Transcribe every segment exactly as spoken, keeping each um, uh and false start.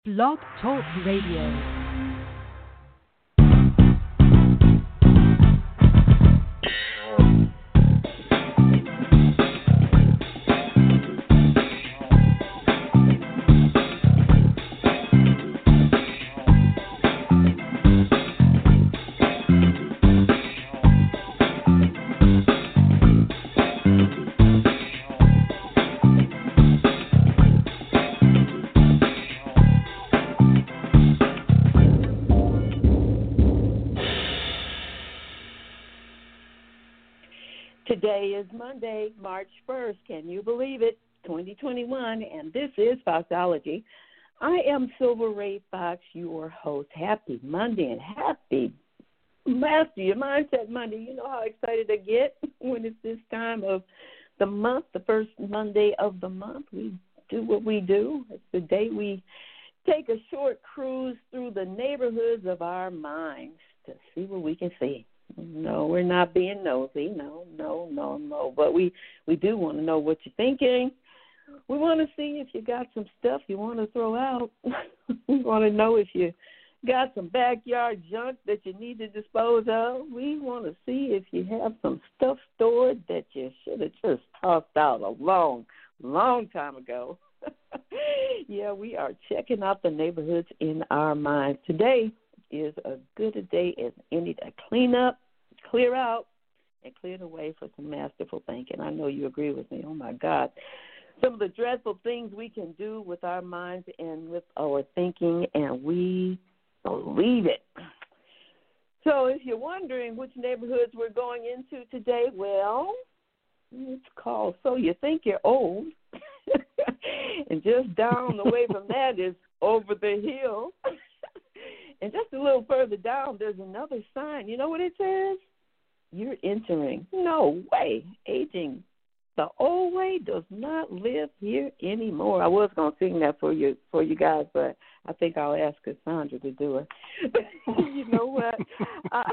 Blog Talk Radio. Today is Monday, March first. Can you believe it? twenty twenty-one, and this is Foxology. I am Silver Ray Fox, your host. Happy Monday and happy Master Your Mindset Monday. You know how excited I get when it's this time of the month, the first Monday of the month. We do what we do. It's the day we take a short cruise through the neighborhoods of our minds to see what we can see. No, we're not being nosy. No, no, no, no. But we, we do want to know what you're thinking. We want to see if you got some stuff you want to throw out. We want to know if you got some backyard junk that you need to dispose of. We want to see if you have some stuff stored that you should have just tossed out a long, long time ago. Yeah, we are checking out the neighborhoods in our minds. Today is as good a day as any to clean up, clear out, and clear the way for some masterful thinking. I know you agree with me. Oh, my God. Some of the dreadful things we can do with our minds and with our thinking, and we believe it. So if you're wondering which neighborhoods we're going into today, well, it's called So You Think You're Old. And just down the way from that is Over the Hill. And just a little further down, there's another sign. You know what it says? You're entering. No way. Aging the old way does not live here anymore. I was going to sing that for you for you guys, but I think I'll ask Cassandra to do it. You know what? I,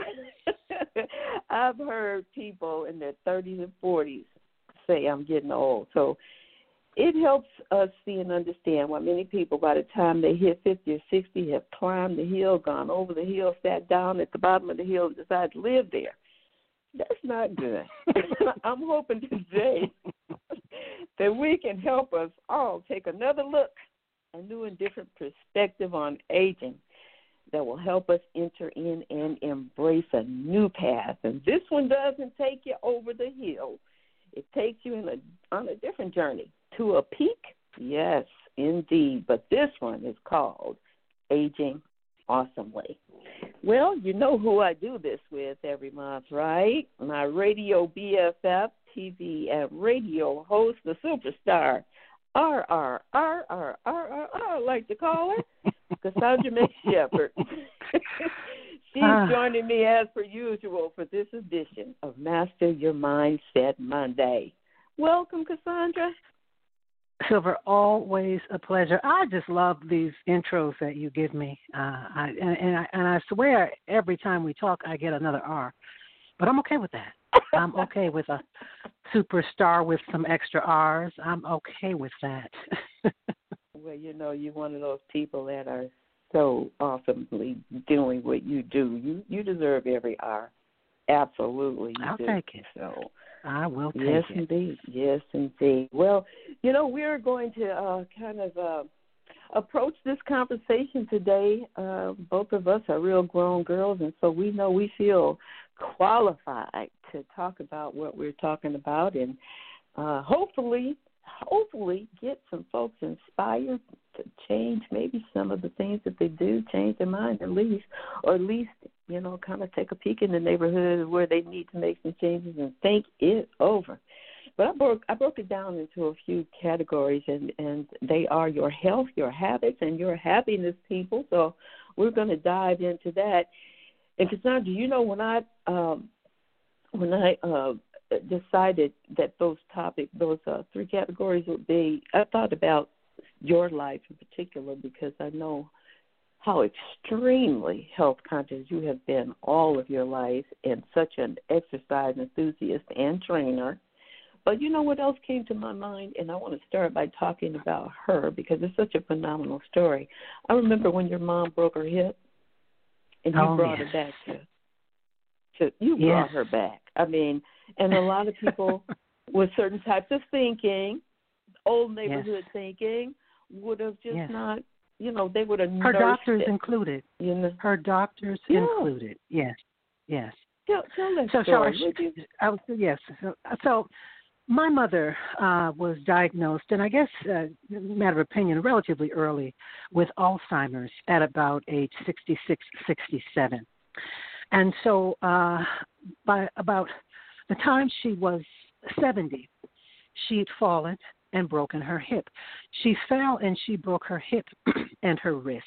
I've heard people in their thirties and forties say I'm getting old. So it helps us see and understand why many people, by the time they hit fifty or sixty, have climbed the hill, gone over the hill, sat down at the bottom of the hill, and decided to live there. That's not good. I'm hoping today that we can help us all take another look, a new and different perspective on aging that will help us enter in and embrace a new path. And this one doesn't take you over the hill. It takes you in a, on a different journey. To a peak? Yes, indeed. But this one is called Aging Awesomely. Well, you know who I do this with every month, right? My radio B F F, T V and radio host, the superstar, R R R R R R R, I like to call her, Cassandra McShepard. She's ah. joining me as per usual for this edition of Master Your Mindset Monday. Welcome, Cassandra. Silver, always a pleasure. I just love these intros that you give me. Uh, I, and, and, I, and I swear every time we talk, I get another R. But I'm okay with that. I'm okay with a superstar with some extra R's. I'm okay with that. Well, you know, you're one of those people that are so awesomely doing what you do. You you deserve every R. Absolutely, you I'll do. take it. So I will take yes, it. Yes, indeed. Yes, indeed. Well, you know, we're going to uh, kind of uh, approach this conversation today. Uh, both of us are real grown girls, and so we know we feel qualified to talk about what we're talking about and uh, hopefully, hopefully get some folks inspired to change maybe some of the things that they do, change their mind at least, or at least, you know, kind of take a peek in the neighborhood where they need to make some changes and think it over. But I broke I broke it down into a few categories, and, and they are your health, your habits, and your happiness, people. So we're going to dive into that. And Cassandra, you know, when I um, when I uh, decided that those topics, those uh, three categories would be, I thought about your life in particular because I know how extremely health conscious you have been all of your life and such an exercise enthusiast and trainer. But you know what else came to my mind? And I want to start by talking about her because it's such a phenomenal story. I remember when your mom broke her hip and you oh, brought yes. her back to, to you yes. brought her back. I mean, and a lot of people with certain types of thinking, old neighborhood yes. thinking, would have just yes. not, you know, they would have her nursed doctors it, included. You know? Her doctors yeah. included. Yes, yes. Tell, tell that so, story, so I, would you? I was, yes. So, so my mother uh, was diagnosed, and I guess, uh, matter of opinion, relatively early with Alzheimer's at about age sixty-six, sixty-seven. And so uh, by about the time she was seventy, she had fallen and broken her hip. She fell and she broke her hip and her wrist.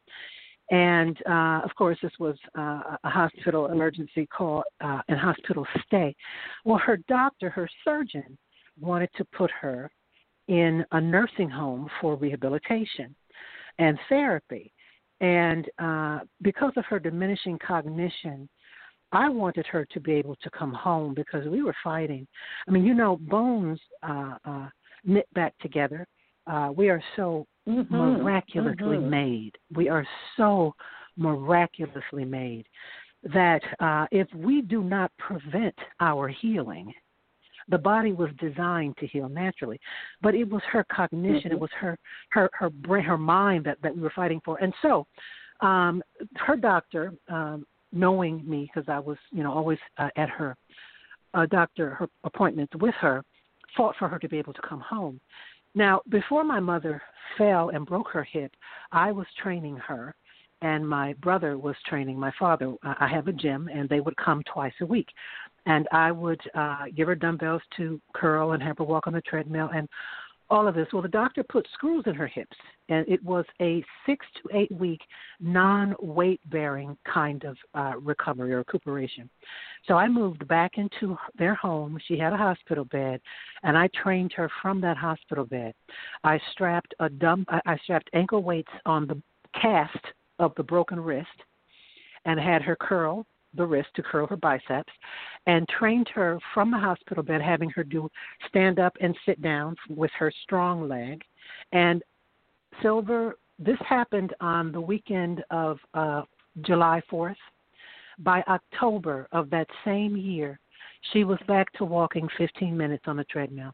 And, uh, of course, this was uh, a hospital emergency call uh, and hospital stay. Well, her doctor, her surgeon, wanted to put her in a nursing home for rehabilitation and therapy. And uh, because of her diminishing cognition, I wanted her to be able to come home because we were fighting. I mean, you know, bones uh, uh, knit back together. Uh, we are so mm-hmm. miraculously mm-hmm. made. We are so miraculously made that uh, if we do not prevent our healing, the body was designed to heal naturally. But it was her cognition, mm-hmm. it was her her her brain, her mind that, that we were fighting for. And so um, her doctor, um, knowing me because I was, you know, always uh, at her uh, doctor, her appointments with her, fought for her to be able to come home. Now, before my mother fell and broke her hip, I was training her, and my brother was training my father. I have a gym, and they would come twice a week. And I would uh, give her dumbbells to curl and have her walk on the treadmill and all of this. Well, the doctor put screws in her hips, and it was a six to eight week non-weight-bearing kind of uh, recovery or recuperation. So I moved back into their home. She had a hospital bed, and I trained her from that hospital bed. I strapped a dumb, I strapped ankle weights on the cast of the broken wrist and had her curl the wrist to curl her biceps, and trained her from the hospital bed, having her do stand up and sit down with her strong leg. And Silver, this happened on the weekend of uh, July fourth. By October of that same year, she was back to walking fifteen minutes on the treadmill.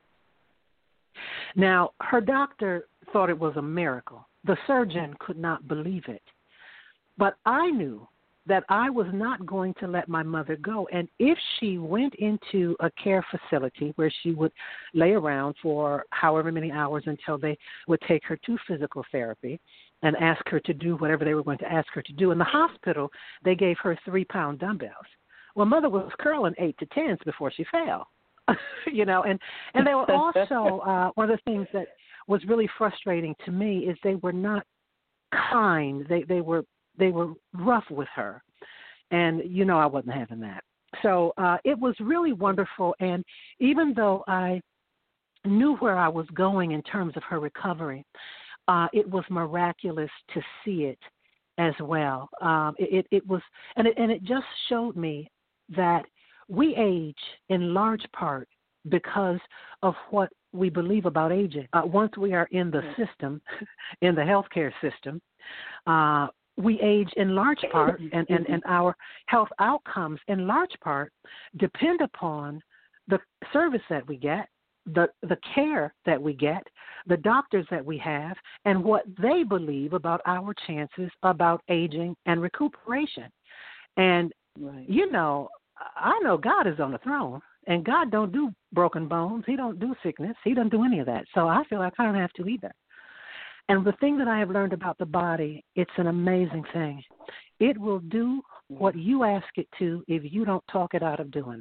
Now, her doctor thought it was a miracle. The surgeon could not believe it. But I knew that I was not going to let my mother go. And if she went into a care facility where she would lay around for however many hours until they would take her to physical therapy and ask her to do whatever they were going to ask her to do. In the hospital, they gave her three-pound dumbbells. Well, Mother was curling eight to tens before she fell, you know. And, and they were also, uh, one of the things that was really frustrating to me is they were not kind. They, they were They were rough with her, and you know I wasn't having that. So uh, it was really wonderful, and even though I knew where I was going in terms of her recovery, uh, it was miraculous to see it as well. Um, it, it, it was, and it, and it just showed me that we age in large part because of what we believe about aging. Uh, once we are in the system, in the healthcare system, uh, we age in large part, and, and, and our health outcomes in large part depend upon the service that we get, the, the care that we get, the doctors that we have, and what they believe about our chances about aging and recuperation. And, right. you know, I know God is on the throne, and God don't do broken bones. He don't do sickness. He don't do any of that. So I feel like I don't have to either. And the thing that I have learned about the body, it's an amazing thing. It will do what you ask it to if you don't talk it out of doing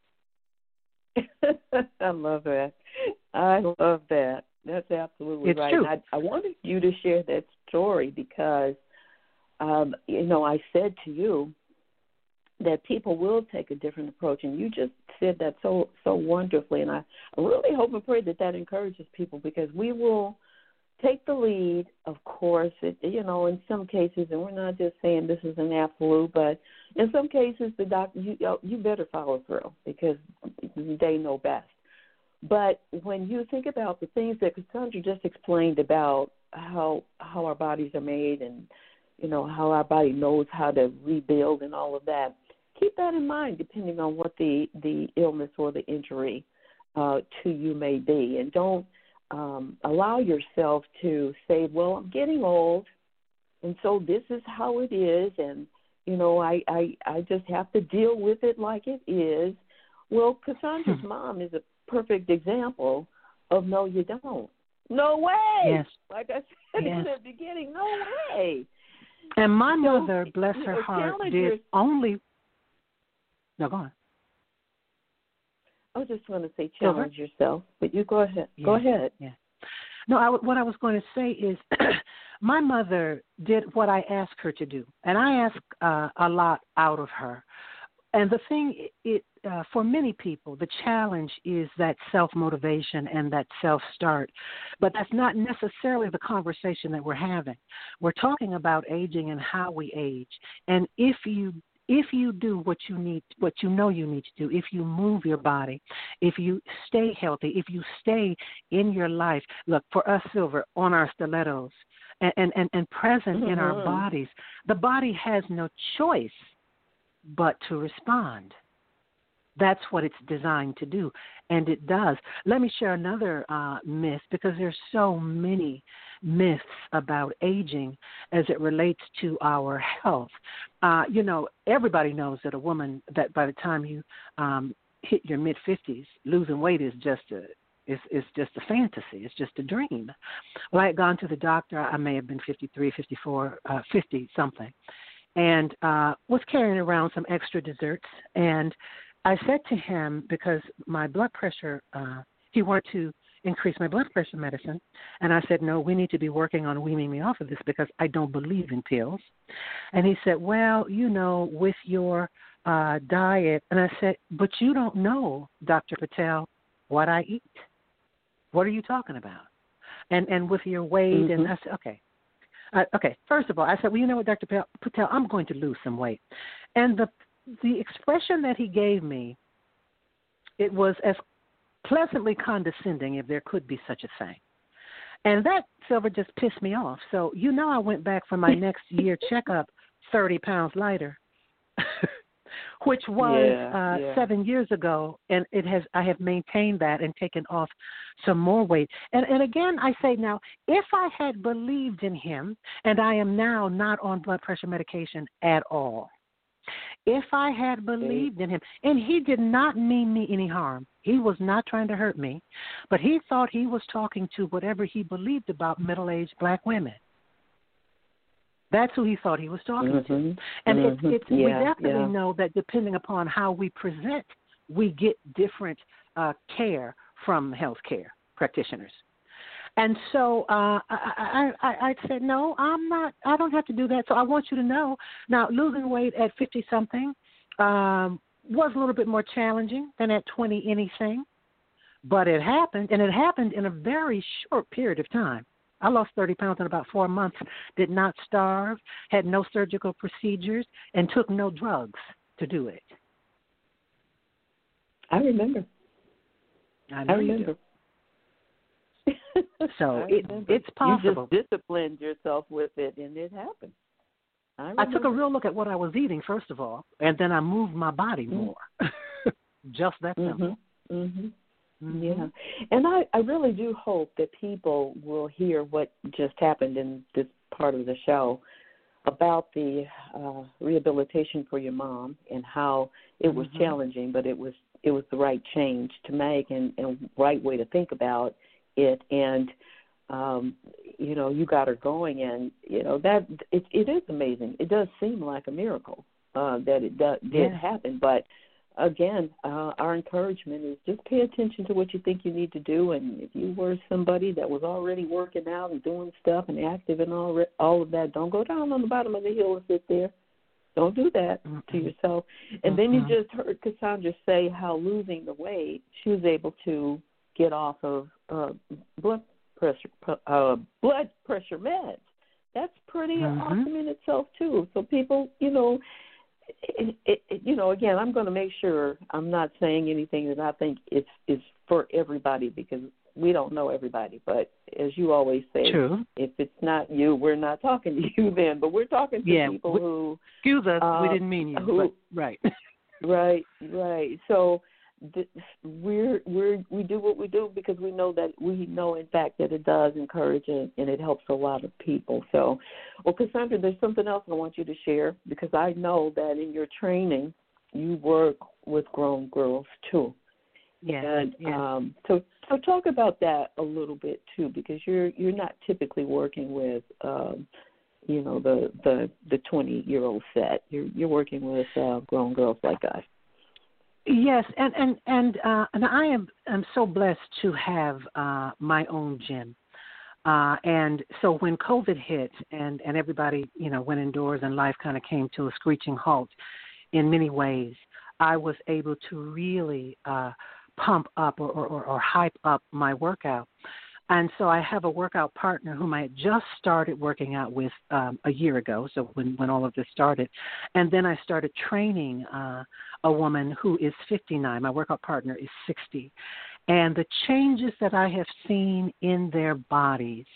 it. I love that. I love that. That's absolutely it's right. True. I, I wanted you to share that story because, um, you know, I said to you that people will take a different approach, and you just said that so so wonderfully. And I, I really hope and pray that that encourages people because we will take the lead, of course, it, you know, in some cases, and we're not just saying this is an absolute, but in some cases, the doctor, you, you better follow through because they know best. But when you think about the things that Cassandra just explained about how how our bodies are made and, you know, how our body knows how to rebuild and all of that, keep that in mind depending on what the, the illness or the injury uh, to you may be. And don't um, allow yourself to say, well, I'm getting old, and so this is how it is, and, you know, I, I, I just have to deal with it like it is. Well, Cassandra's hmm. mom is a perfect example of no, you don't. No way. Yes. Like I said yes. in the beginning, no way. And my so, mother, bless her know, heart, did your... only. No, go on. I was just going to say challenge Silver? yourself, but you go ahead. Yeah. Go ahead. Yeah. No, I, what I was going to say is my mother did what I asked her to do, and I ask uh, a lot out of her. And the thing, it uh, for many people, the challenge is that self-motivation and that self-start. But that's not necessarily the conversation that we're having. We're talking about aging and how we age. And if you if you do what you need, what you know you need to do, if you move your body, if you stay healthy, if you stay in your life, look, for us, Silver, on our stilettos and, and, and, and present mm-hmm. in our bodies, the body has no choice but to respond. That's what it's designed to do, and it does. Let me share another uh, myth, because there's so many myths about aging as it relates to our health. Uh, you know, everybody knows that a woman, that by the time you um, hit your mid-fifties, losing weight is just a It's, it's just a fantasy. It's just a dream. Well, I had gone to the doctor. I may have been fifty-three, fifty-four, uh, fifty-something, and uh, was carrying around some extra desserts. And I said to him, because my blood pressure, uh, he wanted to increase my blood pressure medicine, and I said, no, we need to be working on weaning me off of this because I don't believe in pills. And he said, well, you know, with your uh, diet. And I said, but you don't know, Doctor Patel, what I eat. What are you talking about? And and with your weight, mm-hmm. and I said, okay. Uh, okay, first of all, I said, well, you know what, Doctor Patel, I'm going to lose some weight. And the the expression that he gave me, it was as pleasantly condescending, if there could be such a thing. And that, Silver, just pissed me off. So, you know, I went back for my next year checkup thirty pounds lighter, which was yeah, uh, yeah. seven years ago, and it has. I have maintained that and taken off some more weight. And, and again, I say now, if I had believed in him, and I am now not on blood pressure medication at all, if I had believed in him, and he did not mean me any harm, he was not trying to hurt me, but he thought he was talking to whatever he believed about middle-aged black women. That's who he thought he was talking mm-hmm. to. And mm-hmm. it's, it's yeah, we definitely yeah. know that depending upon how we present, we get different uh, care from healthcare practitioners. And so uh, I, I, I, I said, no, I'm not, I don't have to do that. So I want you to know. Now, losing weight at fifty-something um, was a little bit more challenging than at twenty anything. But it happened, and it happened in a very short period of time. I lost thirty pounds in about four months, did not starve, had no surgical procedures, and took no drugs to do it. I remember. I, know I remember. You do. So it, it's possible. You just disciplined yourself with it, and it happened. I, I took a real look at what I was eating, first of all, and then I moved my body mm-hmm. more. Just that simple. Mm-hmm. Mm-hmm. Mm-hmm. Yeah. And I, I really do hope that people will hear what just happened in this part of the show about the uh, rehabilitation for your mom and how it was mm-hmm. challenging, but it was it was the right change to make and, and right way to think about it. And, um, you know, you got her going, and, you know, that it, it is amazing. It does seem like a miracle uh, that it do, did yeah. happen. But, again, uh, our encouragement is just pay attention to what you think you need to do. And if you were somebody that was already working out and doing stuff and active and all, all of that, don't go down on the bottom of the hill and sit there. Don't do that mm-hmm. to yourself. And mm-hmm. then you just heard Cassandra say how losing the weight, she was able to get off of uh, blood pressure uh, blood pressure meds. That's pretty mm-hmm. awesome in itself, too. So people, you know, it, it, it, you know, again, I'm going to make sure I'm not saying anything that I think it's is for everybody because we don't know everybody. But as you always say, True. if it's not you, we're not talking to you then. But we're talking to yeah, people we, who excuse us, uh, we didn't mean you. Who, but, right. right, right. So th- we're we're we do what we do because we know that we know in fact that it does encourage and, and it helps a lot of people. So, well, Cassandra, there's something else I want you to share because I know that in your training you work with grown girls too. Yeah. And yes. um, so so talk about that a little bit too because you're you're not typically working with um, you know the the the twenty year old set. You're you're working with uh, grown girls like us. Yes, and and and uh, and I am am so blessed to have uh, my own gym. Uh, and so when COVID hit and, and everybody, you know, went indoors and life kind of came to a screeching halt in many ways, I was able to really uh, pump up or, or, or hype up my workout. And so I have a workout partner whom I had just started working out with um, a year ago, so when, when all of this started. And then I started training uh, a woman who is fifty-nine. My workout partner is sixty. And the changes that I have seen in their bodies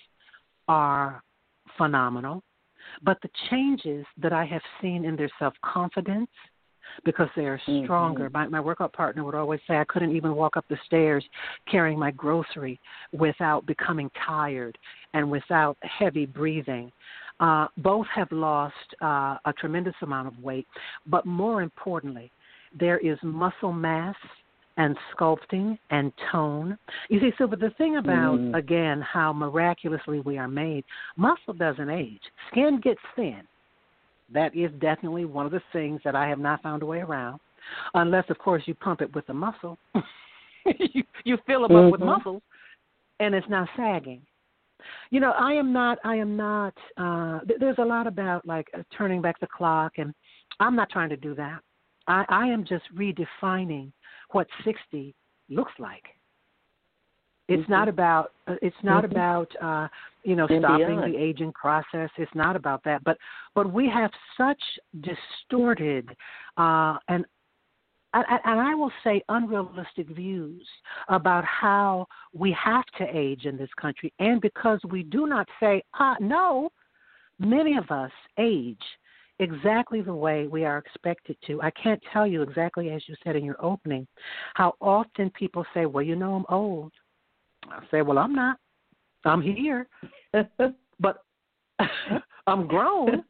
are phenomenal. But the changes that I have seen in their self-confidence, because they are stronger. Mm-hmm. My, my workout partner would always say I couldn't even walk up the stairs carrying my grocery without becoming tired and without heavy breathing. Uh, both have lost uh, a tremendous amount of weight, but more importantly, there is muscle mass and sculpting and tone. You see, so but the thing about, mm. again, how miraculously we are made, muscle doesn't age. Skin gets thin. That is definitely one of the things that I have not found a way around, unless, of course, you pump it with the muscle. you, you fill them mm-hmm. up with muscles, and it's not sagging. You know, I am not, I am not, uh, th- there's a lot about, like, uh, turning back the clock, and I'm not trying to do that. I, I am just redefining what sixty looks like. It's mm-hmm. not about, uh, it's not mm-hmm. about, uh, you know, and stopping beyond. The aging process. It's not about that. But but we have such distorted uh, and, and and I will say unrealistic views about how we have to age in this country. And because we do not say, ah, no, many of us age exactly the way we are expected to. I can't tell you exactly, as you said in your opening, how often people say, well, you know, I'm old. I say, well, I'm not. I'm here. But I'm grown.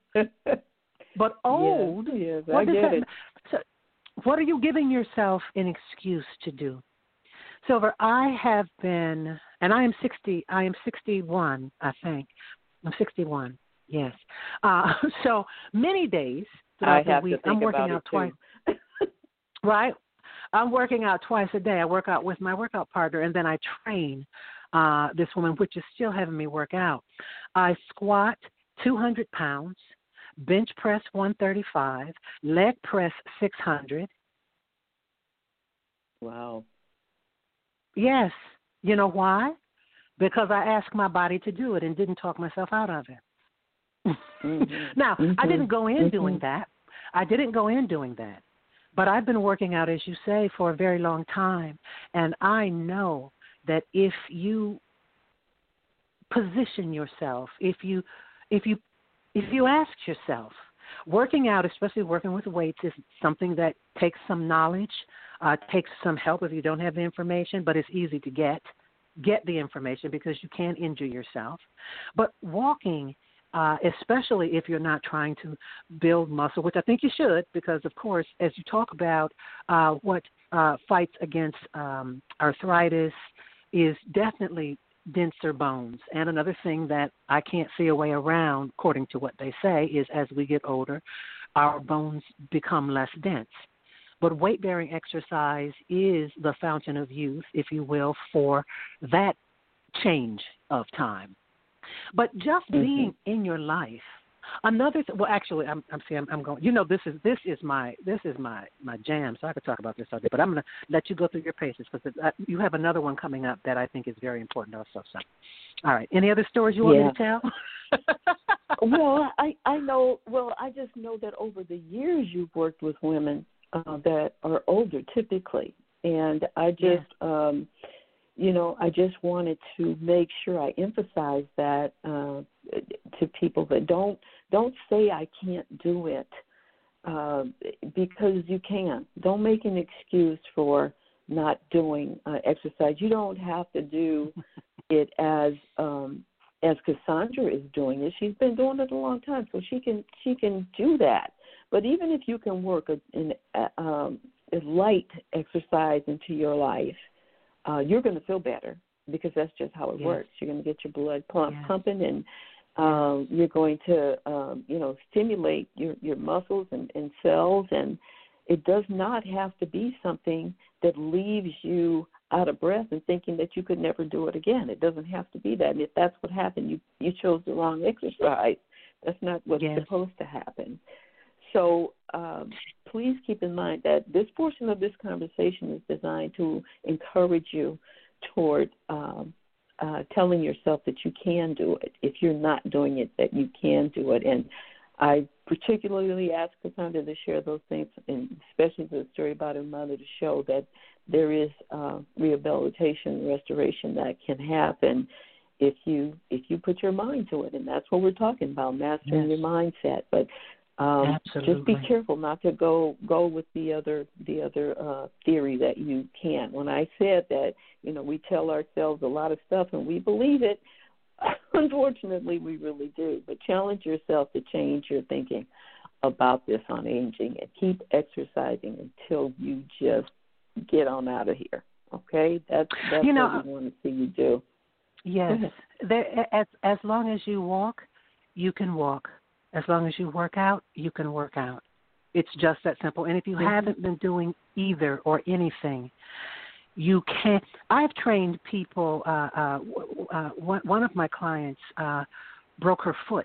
But old. Yes, yes, what I does get that, it. So what are you giving yourself an excuse to do? Silver, I have been, and I am sixty, I am sixty-one, I think. I'm sixty-one, yes. Uh, so many days throughout I have the week, to think I'm working about out it twice. Too. Right? I'm working out twice a day. I work out with my workout partner, and then I train uh, this woman, which is still having me work out. I squat two hundred pounds, bench press one thirty-five, leg press six hundred. Wow. Yes. You know why? Because I asked my body to do it and didn't talk myself out of it. Mm-hmm. Now, mm-hmm. I didn't go in mm-hmm. doing that. I didn't go in doing that. But I've been working out, as you say, for a very long time, and I know that if you position yourself, if you, if you, if you ask yourself, working out, especially working with weights, is something that takes some knowledge, uh, takes some help if you don't have the information, but it's easy to get. Get the information because you can injure yourself. But walking, Uh, especially if you're not trying to build muscle, which I think you should, because, of course, as you talk about uh, what uh, fights against um, arthritis is definitely denser bones. And another thing that I can't see a way around, according to what they say, is as we get older, our bones become less dense. But weight-bearing exercise is the fountain of youth, if you will, for that change of time. But just mm-hmm. being in your life, another th- well, actually, I'm I'm, see, I'm I'm going. You know, this is this is my this is my, my jam. So I could talk about this all day, but I'm going to let you go through your paces because uh, you have another one coming up that I think is very important also. So, all right, any other stories you want yeah. me to tell? well, I, I know, well, I just know that over the years you've worked with women uh, that are older typically. And I just, yeah. um, you know, I just wanted to make sure I emphasize that uh, to people that don't, don't say I can't do it uh, because you can. Don't make an excuse for not doing uh, exercise. You don't have to do it as um, as Cassandra is doing it. She's been doing it a long time, so she can she can do that. But even if you can work a, an, a, um, a light exercise into your life, uh, you're going to feel better because that's just how it yes. works. You're going to get your blood pump, yes. pumping, and um, you're going to um, you know stimulate your, your muscles and, and cells. And it does not have to be something that leaves you out of breath and thinking that you could never do it again. It doesn't have to be that. And if that's what happened, you, you chose the wrong exercise. That's not what's yes. supposed to happen. So um, please keep in mind that this portion of this conversation is designed to encourage you toward um, uh, telling yourself that you can do it. If you're not doing it, that you can do it. And I particularly asked Cassandra to share those things, and especially the story about her mother, to show that there is uh, rehabilitation, restoration that can happen if you if you put your mind to it, and that's what we're talking about, mastering yes. your mindset. But um, just be careful not to go go with the other the other uh, theory that you can't. When I said that, you know, we tell ourselves a lot of stuff and we believe it. Unfortunately, we really do. But challenge yourself to change your thinking about this on aging and keep exercising until you just get on out of here. Okay? That's, that's you know, what we want to see you do. Yes. There, as, as long as you walk, you can walk. As long as you work out, you can work out. It's just that simple. And if you mm-hmm. haven't been doing either or anything, you can't. I've trained people. Uh, uh, uh, one, one of my clients uh, broke her foot,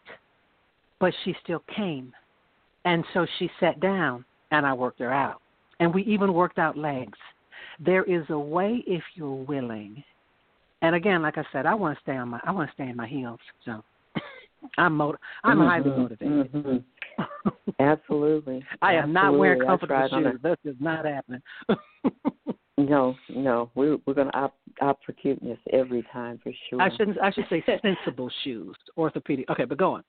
but she still came. And so she sat down, and I worked her out. And we even worked out legs. There is a way if you're willing. And again, like I said, I want to stay on my. I want to stay in my heels. So I'm motiv- I'm mm-hmm, highly motivated. Mm-hmm. Absolutely. I am Absolutely. not wearing comfortable right shoes. This is not happening. No, no, we're we're going to opt, opt for cuteness every time for sure. I shouldn't. I should say sensible shoes, orthopedic. Okay, but go on.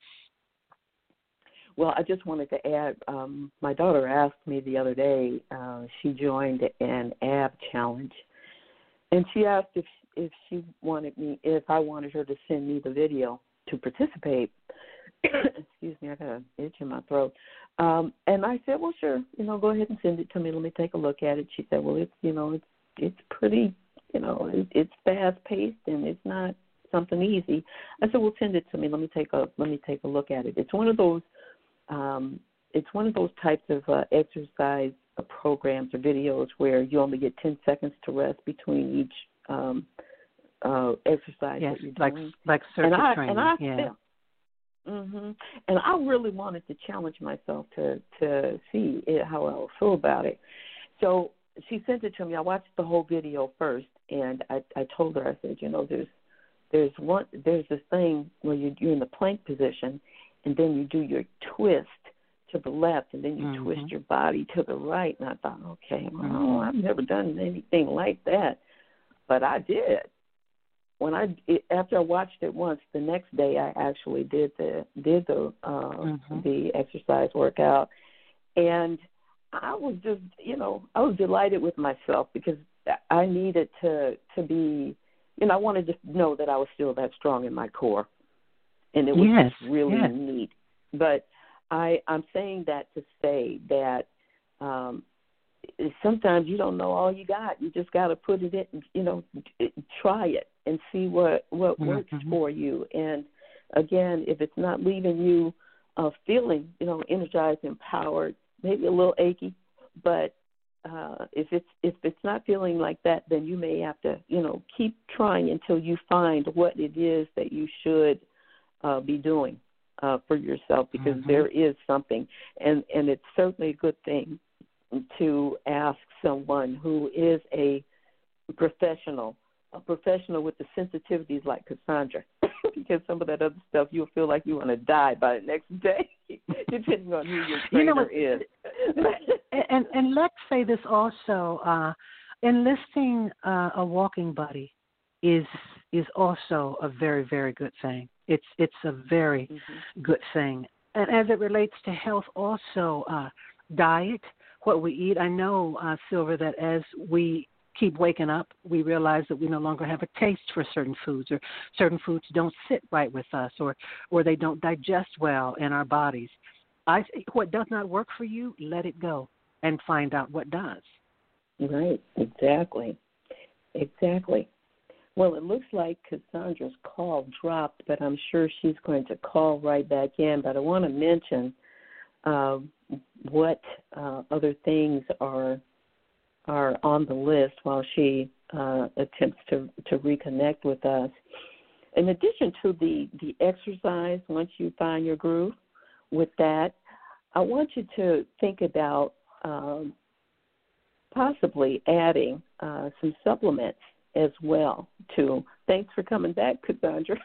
Well, I just wanted to add. Um, my daughter asked me the other day. Uh, she joined an ab challenge, and she asked if if she wanted me if I wanted her to send me the video to participate. Excuse me, I got an itch in my throat. Um, and I said, well, sure, you know, go ahead and send it to me. Let me take a look at it. She said, well, it's, you know, it's it's pretty, you know, it, it's fast paced and it's not something easy. I said, well, send it to me. Let me take a let me take a look at it. It's one of those, um, it's one of those types of uh, exercise uh, programs or videos where you only get ten seconds to rest between each um, uh, exercise yes, that you're like, doing. like circuit and I, training. And I yeah. felt, Mm-hmm. And I really wanted to challenge myself to to see it, how I would feel about it. So she sent it to me. I watched the whole video first, and I, I told her, I said, you know, there's there's one there's this thing where you, you're in the plank position, and then you do your twist to the left, and then you mm-hmm. twist your body to the right. And I thought, okay, well, mm-hmm. I've never done anything like that, but I did. When I after I watched it once, the next day I actually did the did the uh, mm-hmm. the exercise workout, and I was just you know I was delighted with myself because I needed to to be you know I wanted to know that I was still that strong in my core, and it was yes, just really yes. neat. But I I'm saying that to say that. Um, Sometimes you don't know all you got. You just got to put it in, you know, try it and see what, what mm-hmm. works for you. And, again, if it's not leaving you uh, feeling, you know, energized, empowered, maybe a little achy, but uh, if it's if it's not feeling like that, then you may have to, you know, keep trying until you find what it is that you should uh, be doing uh, for yourself because mm-hmm. there is something. And, and it's certainly a good thing to ask someone who is a professional, a professional with the sensitivities like Cassandra. because some of that other stuff you'll feel like you want to die by the next day, depending on who your trainer you know what, is. and and let's say this also: uh, enlisting uh, a walking buddy is is also a very, very good thing. It's it's a very mm-hmm. good thing. And as it relates to health, also uh, diet, what we eat. I know, uh, Silver, that as we keep waking up, we realize that we no longer have a taste for certain foods, or certain foods don't sit right with us, or, or they don't digest well in our bodies. I, what does not work for you, let it go and find out what does. Right, exactly, exactly. Well, it looks like Cassandra's call dropped, but I'm sure she's going to call right back in. But I want to mention uh, what uh, other things are are on the list while she uh, attempts to, to reconnect with us. In addition to the, the exercise, once you find your groove with that, I want you to think about um, possibly adding uh, some supplements as well, too. Thanks for coming back, Cassandra.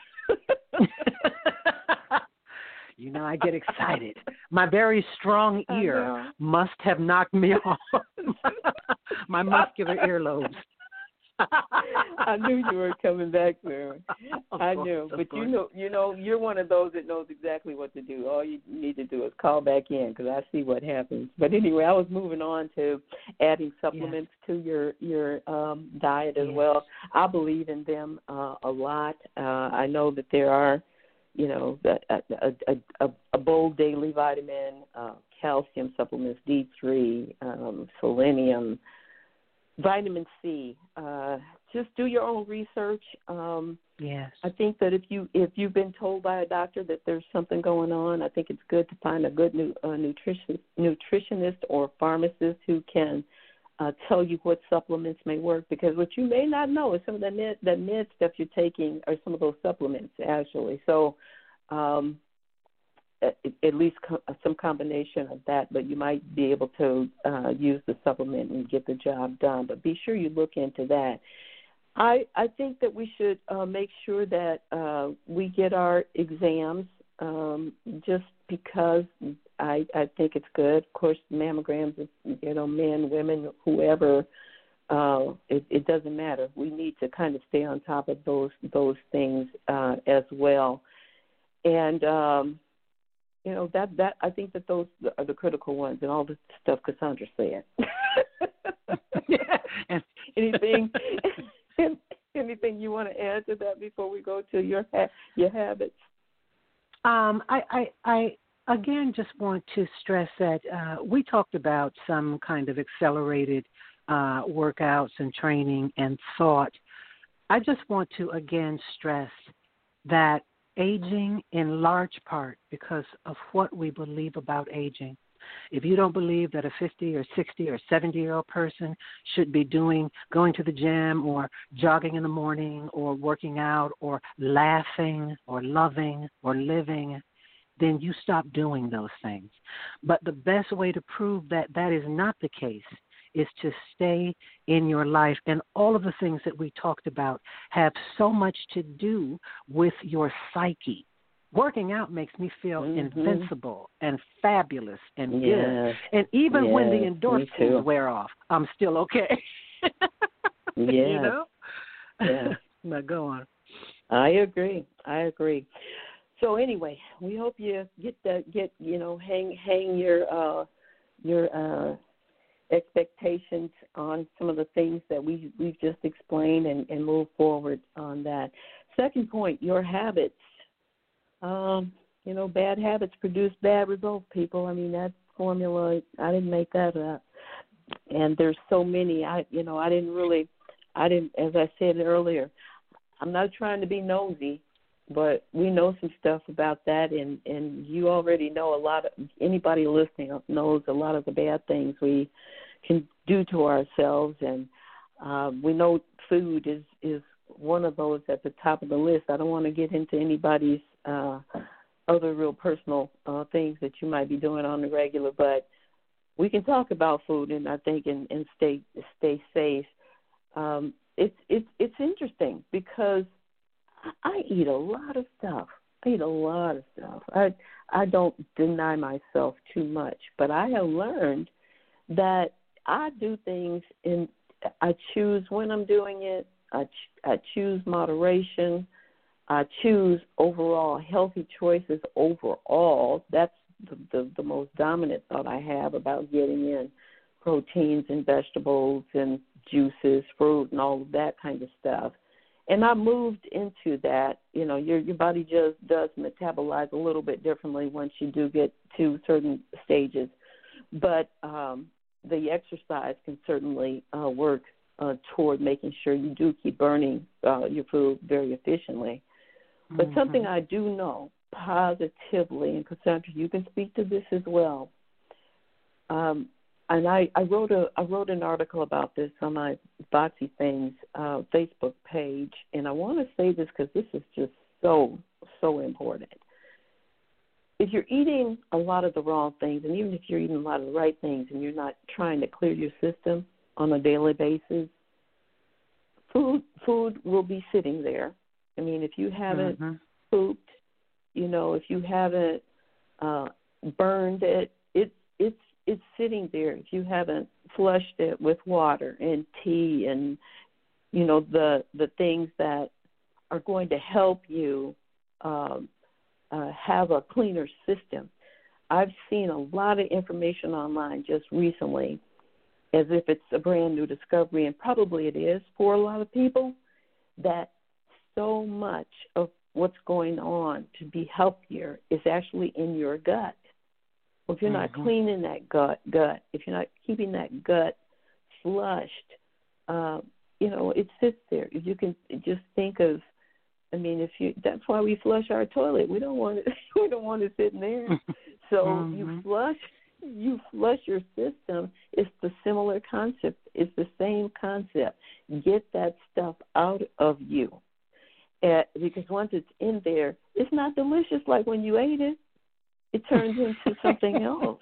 You know, I get excited. My very strong ear must have knocked me off my muscular earlobes. I knew you were coming back there. I course, knew, but course. you know, you know, you're one of those that knows exactly what to do. All you need to do is call back in because I see what happens. But anyway, I was moving on to adding supplements yes. to your your um, diet as yes. well. I believe in them uh, a lot. Uh, I know that there are, you know, a a, a, a bold daily vitamin, uh, calcium supplements, D three, um, selenium, vitamin C. Uh, just do your own research. Um, yes. I think that if you if you've been told by a doctor that there's something going on, I think it's good to find a good nu- uh, nutrition nutritionist or pharmacist who can uh, tell you what supplements may work. Because what you may not know is some of the med, the med stuff you're taking are some of those supplements actually. So. Um, At, at least co- some combination of that, but you might be able to uh, use the supplement and get the job done. But be sure you look into that. I I think that we should uh, make sure that uh, we get our exams um, just because I, I think it's good. Of course, mammograms, you know, men, women, whoever, uh, it, it doesn't matter. We need to kind of stay on top of those those things uh, as well. And um, You know, that, that I think that those are the critical ones and all the stuff Cassandra said. anything anything you want to add to that before we go to your your habits? Um, I, I, I, again, just want to stress that uh, we talked about some kind of accelerated uh, workouts and training and thought. I just want to, again, stress that aging in large part because of what we believe about aging. If you don't believe that a fifty or sixty or seventy-year-old person should be doing, going to the gym or jogging in the morning or working out or laughing or loving or living, then you stop doing those things. But the best way to prove that that is not the case is to stay in your life. And all of the things that we talked about have so much to do with your psyche. Working out makes me feel mm-hmm. invincible and fabulous and yes. good. And even yes, when the endorphins wear off, I'm still okay. yes. You know? Yeah. Now go on. I agree. I agree. So anyway, we hope you get the get you know hang hang your uh, your uh, expectations on some of the things that we, we've just explained and, and move forward on that. Second point, your habits. Um, you know, bad habits produce bad results, people. I mean, that formula, I didn't make that up. And there's so many. I, you know, I didn't really, I didn't, as I said earlier, I'm not trying to be nosy, but we know some stuff about that, and, and you already know a lot of, anybody listening knows a lot of the bad things we can do to ourselves, and uh, we know food is, is one of those at the top of the list. I don't want to get into anybody's uh, other real personal uh, things that you might be doing on the regular, but we can talk about food, and I think, and, and stay stay safe. Um, it's it's it's interesting because I eat a lot of stuff. I eat a lot of stuff. I I don't deny myself too much, but I have learned that I do things in. I choose when I'm doing it. I ch- I choose moderation. I choose overall healthy choices overall. That's the, the the most dominant thought I have about getting in proteins and vegetables and juices, fruit, and all of that kind of stuff. And I moved into that. You know, your your body just does metabolize a little bit differently once you do get to certain stages. But um, the exercise can certainly uh, work uh, toward making sure you do keep burning uh, your food very efficiently. But mm-hmm. something I do know positively, and Cassandra, you can speak to this as well. Um, and I, I wrote a I wrote an article about this on my Boxy Things uh, Facebook page, and I want to say this because this is just so so important. If you're eating a lot of the wrong things, and even if you're eating a lot of the right things, and you're not trying to clear your system on a daily basis, food food will be sitting there. I mean, if you haven't mm-hmm. pooped, you know, if you haven't uh, burned it, it's it's it's sitting there. If you haven't flushed it with water and tea and, you know, the the things that are going to help you um, uh, have a cleaner system. I've seen a lot of information online just recently as if it's a brand new discovery, and probably it is for a lot of people, that so much of what's going on to be healthier is actually in your gut. Well, if you're not mm-hmm. cleaning that gut, gut, if you're not keeping that gut flushed, uh, you know, it sits there. If you can just think of, I mean, if you, that's why we flush our toilet. We don't want it. We don't want it sitting there. So mm-hmm. you flush, you flush your system. It's the similar concept. It's the same concept. Get that stuff out of you. Uh, because once it's in there, it's not delicious like when you ate it. It turns into something else.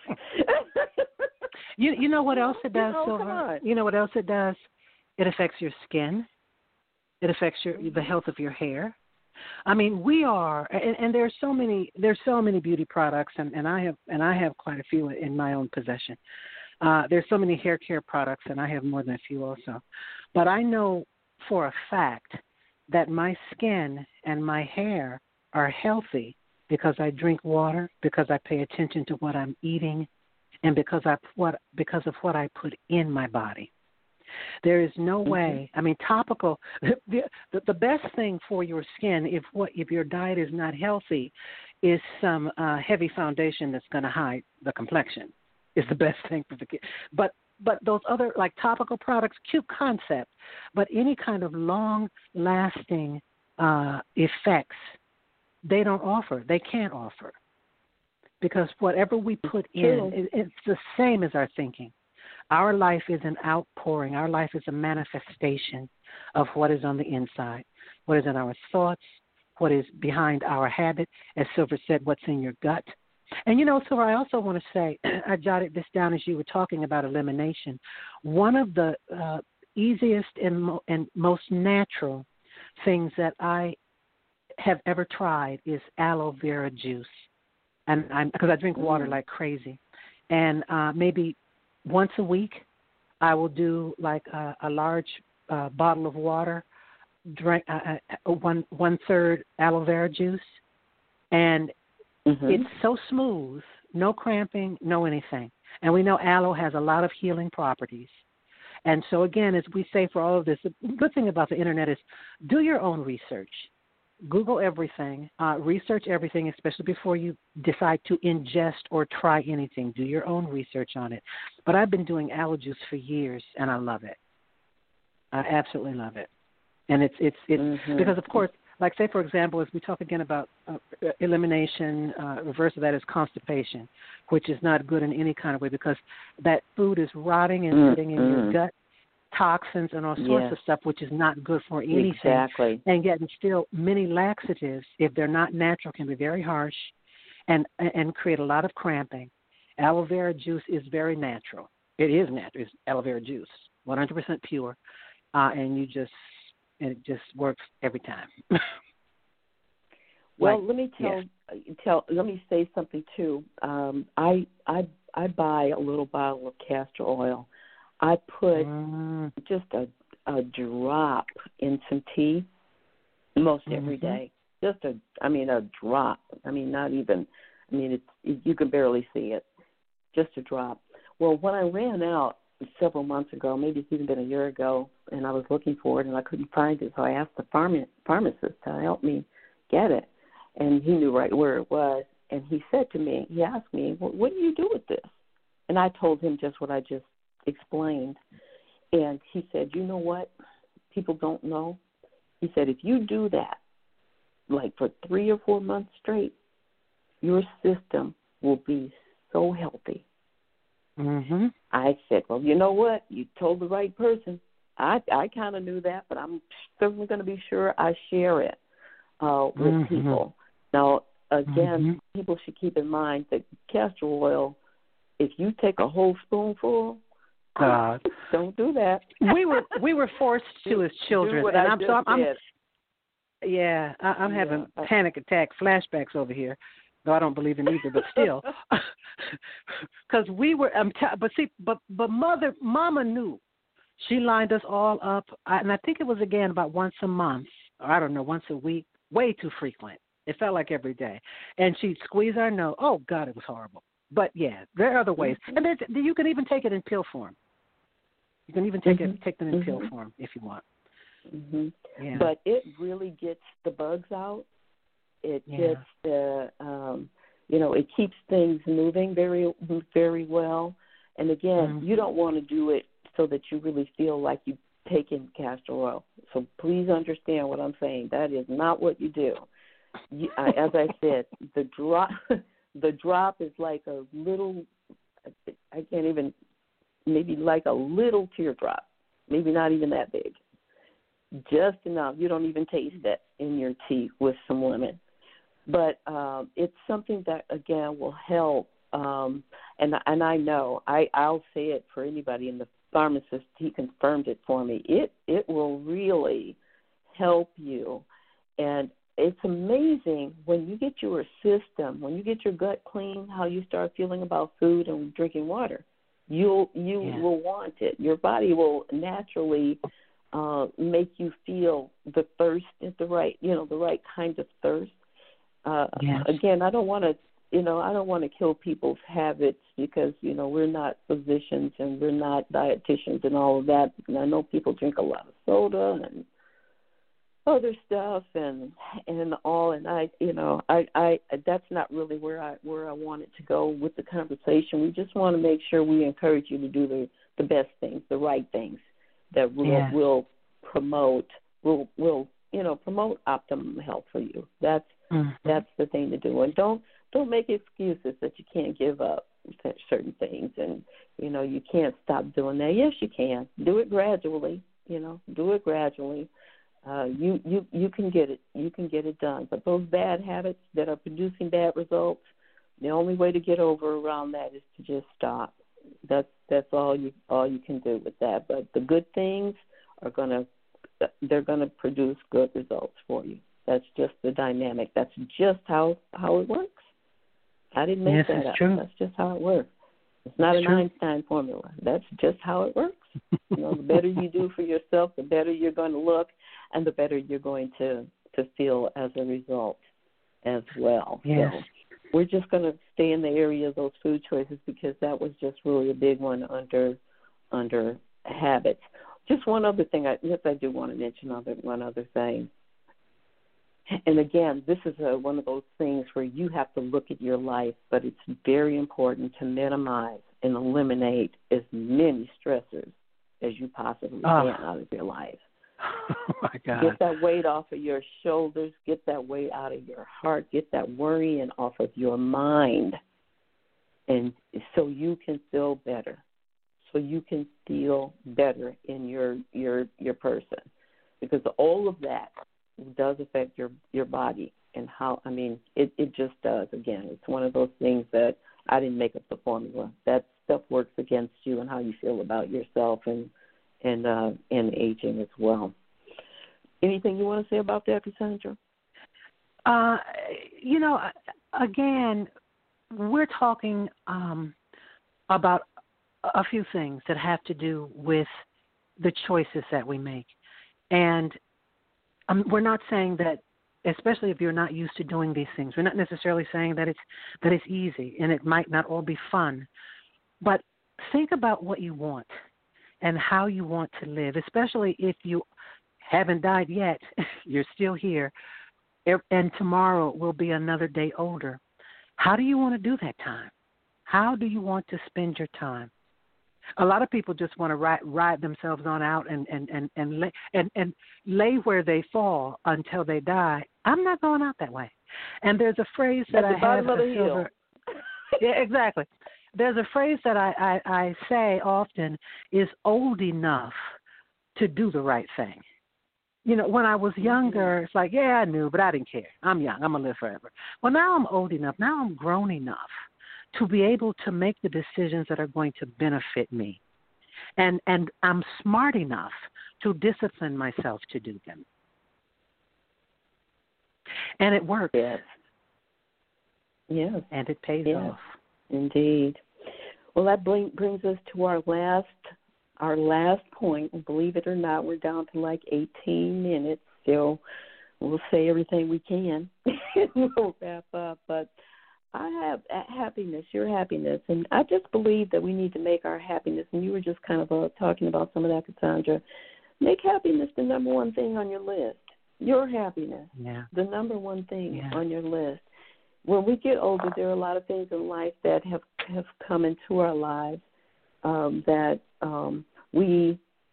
you you know what else it does, you know, Silver? You know what else it does? It affects your skin. It affects your the health of your hair. I mean, we are, and, and there's so many there's so many beauty products, and, and I have and I have quite a few in my own possession. Uh, there's so many hair care products, and I have more than a few also. But I know for a fact that my skin and my hair are healthy because I drink water, because I pay attention to what I'm eating, and because I what because of what I put in my body. There is no mm-hmm. way. I mean, topical. The, the the best thing for your skin, if what if your diet is not healthy, is some uh, heavy foundation that's going to hide the complexion. Is the best thing for the kid. But but those other like topical products, cute concept, but any kind of long-lasting uh, effects, they don't offer. They can't offer because whatever we put in, it, it's the same as our thinking. Our life is an outpouring. Our life is a manifestation of what is on the inside, what is in our thoughts, what is behind our habit. As Silver said, what's in your gut. And, you know, Silver, I also want to say, I jotted this down as you were talking about elimination. One of the uh, easiest and, mo- and most natural things that I have ever tried is aloe vera juice. And I'm because I drink water like crazy. And uh, maybe once a week, I will do like a, a large uh, bottle of water, drink uh, uh, one one third aloe vera juice, and mm-hmm. it's so smooth, no cramping, no anything. And we know aloe has a lot of healing properties. And so again, as we say for all of this, the good thing about the internet is do your own research. Google everything, uh, research everything, especially before you decide to ingest or try anything. Do your own research on it. But I've been doing aloe juice for years, and I love it. I absolutely love it. And it's it's it's mm-hmm. because, of course, like say, for example, as we talk again about uh, elimination, uh, reverse of that is constipation, which is not good in any kind of way because that food is rotting and mm-hmm. sitting in your gut. Toxins and all sorts yes. of stuff, which is not good for anything. Exactly. And yet, still, many laxatives, if they're not natural, can be very harsh and and create a lot of cramping. Aloe vera juice is very natural. It is natural. It's aloe vera juice, one hundred percent pure, uh, and you just and it just works every time. Well, like, let me tell yeah. tell. Let me say something too. Um, I I I buy a little bottle of castor oil. I put mm. just a a drop in some tea most mm-hmm. every day. Just a, I mean, a drop. I mean, not even. I mean, it's it, you can barely see it. Just a drop. Well, when I ran out several months ago, maybe it's even been a year ago, and I was looking for it and I couldn't find it, so I asked the pharma, pharmacist to help me get it, and he knew right where it was. And he said to me, he asked me, well, what do you do with this? And I told him just what I just explained. And he said, you know what? People don't know. He said, if you do that, like for three or four months straight, your system will be so healthy. Mm-hmm. I said, well, you know what? You told the right person. I I kind of knew that, but I'm certainly going to be sure I share it uh, with mm-hmm. people. Now, again, mm-hmm. people should keep in mind that castor oil, if you take a whole spoonful, God, don't do that. we were we were forced to as children, do what and I I'm just so I'm, I'm said. yeah, I, I'm Yeah, having I- panic attack flashbacks over here. Though I don't believe in either, but still, because we were. Um, t- but see, but but mother, mama knew. She lined us all up, I, and I think it was again about once a month, or I don't know, once a week. Way too frequent. It felt like every day, and she'd squeeze our nose. Oh God, it was horrible. But yeah, there are other ways, mm-hmm. and there's, you can even take it in pill form. You can even take mm-hmm. it, take them in mm-hmm. pill form if you want. Mm-hmm. Yeah. But it really gets the bugs out. It Yeah. gets the, um, you know, it keeps things moving very, very well. And again, mm-hmm. you don't want to do it so that you really feel like you've taken castor oil. So please understand what I'm saying. That is not what you do. You, I, as I said, the drop, the drop is like a little. I can't even. Maybe like a little teardrop. Maybe not even that big. Just enough. You don't even taste it in your tea with some lemon. But um, it's something that, again, will help. Um, and and I know, I, I'll say it for anybody, and the pharmacist, he confirmed it for me. It, it will really help you. And it's amazing when you get your system, when you get your gut clean, how you start feeling about food and drinking water. You'll, you Yeah. will want it. Your body will naturally uh, make you feel the thirst at the right, you know, the right kind of thirst. Uh, Yes. Again, I don't want to, you know, I don't want to kill people's habits because, you know, we're not physicians and we're not dietitians and all of that. And I know people drink a lot of soda and other stuff and and all, and I, you know, I, I that's not really where I where I wanted to go with the conversation. We just want to make sure we encourage you to do the, the best things, the right things that will Yes. will promote will will you know promote optimum health for you. That's mm-hmm. that's the thing to do, and don't don't make excuses that you can't give up certain things, and you know you can't stop doing that. Yes, you can. Do it gradually. You know, do it gradually. Uh, you, you you can get it you can get it done. But those bad habits that are producing bad results, the only way to get over around that is to just stop. That's that's all you all you can do with that. But the good things are gonna they're gonna produce good results for you. That's just the dynamic. That's just how, how it works. I didn't make yes, that it's up. true. That's just how it works. It's not it's an true. Einstein formula. That's just how it works. You know, the better you do for yourself, the better you're going to look, and the better you're going to, to feel as a result as well. Yes. So we're just going to stay in the area of those food choices because that was just really a big one under under habits. Just one other thing. I, yes, I do want to mention other, one other thing. And again, this is a, one of those things where you have to look at your life, but it's very important to minimize and eliminate as many stressors as you possibly oh. can out of your life. Oh, my God. Get that weight off of your shoulders. Get that weight out of your heart. Get that worrying off of your mind. And so you can feel better. So you can feel better in your your your person. Because all of that does affect your, your body and how, I mean, it, it just does. Again, it's one of those things that I didn't make up the formula. That stuff works against you and how you feel about yourself and and uh, and aging as well. Anything you want to say about that, Cassandra? Uh, you know, again, we're talking um, about a few things that have to do with the choices that we make. And um, we're not saying that, especially if you're not used to doing these things, we're not necessarily saying that it's that it's easy and it might not all be fun. But think about what you want and how you want to live, especially if you haven't died yet, you're still here, and tomorrow will be another day older. How do you want to do that time? How do you want to spend your time? A lot of people just want to ride, ride themselves on out and and and and lay, and and lay where they fall until they die. I'm not going out that way. And there's a phrase that At the I bottom have. Of the Silver, yeah, exactly. There's a phrase that I, I, I say often is old enough to do the right thing. You know, when I was younger, it's like, yeah, I knew, but I didn't care. I'm young. I'm going to live forever. Well, now I'm old enough. Now I'm grown enough to be able to make the decisions that are going to benefit me. And and I'm smart enough to discipline myself to do them. And it works. Yes. Yes. And it pays yes. off. Indeed. Well, that bring, brings us to our last our last point. And believe it or not, we're down to like eighteen minutes. So we'll say everything we can. We'll wrap up. But I have happiness, your happiness, and I just believe that we need to make our happiness, and you were just kind of uh, talking about some of that, Cassandra, make happiness the number one thing on your list, your happiness, yeah. the number one thing yeah. on your list. When we get older, there are a lot of things in life that have, have come into our lives um, that um, we